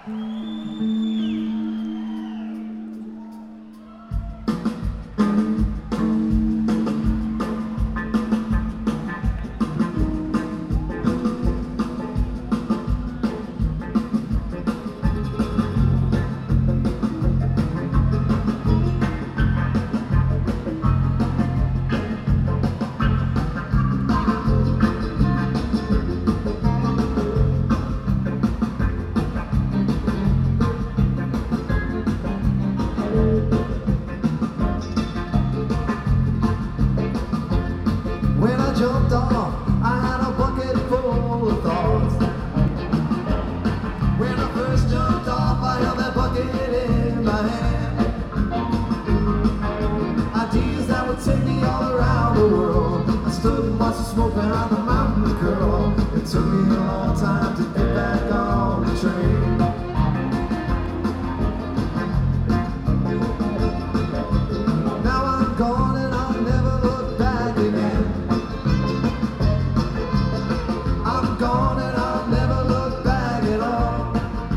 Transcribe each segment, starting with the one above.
When I jumped off, I had a bucket full of thoughts. When I first jumped off, I held that bucket in my hand. Ideas that would take me all around the world. I stood and watched the smoke behind the mountain curl. It took me a long time to get back on the train. Now I'm gone and I'll never look back again. I'm gone and I'll never look back at all.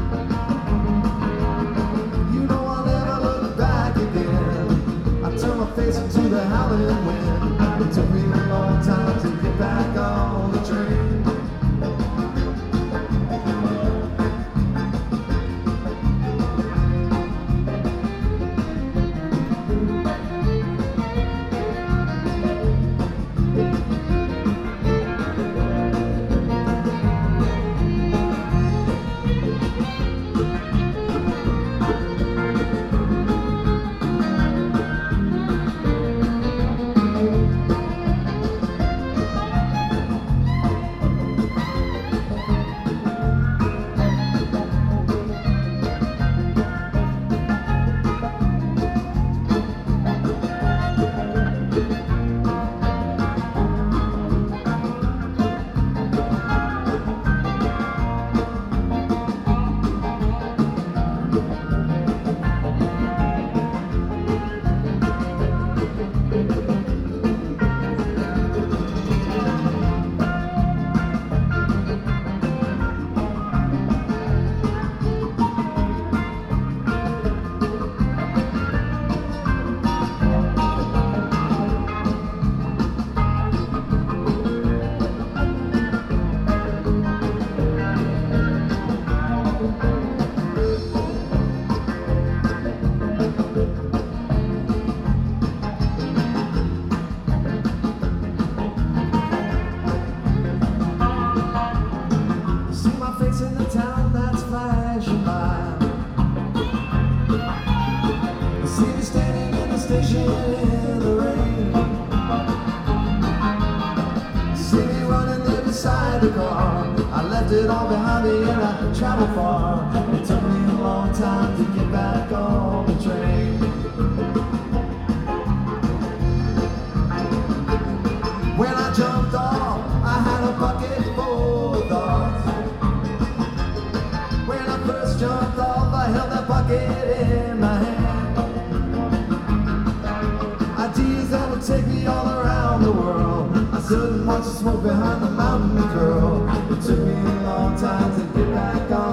You know I'll never look back again. I turned my face into the howling wind. It took me a long time to get back on the train. In the town that's flashing by, I see me standing in the station in the rain. See me running there beside the car. I left it all behind me and I traveled far. It took me a long time to get back on the train. When I jumped off, I had a bucket full of thoughts. When I first jumped off, I held that bucket in my hand. Ideas that would take me all around the world. I stood and watched the smoke behind the mountain curl. It took me a long time to get back on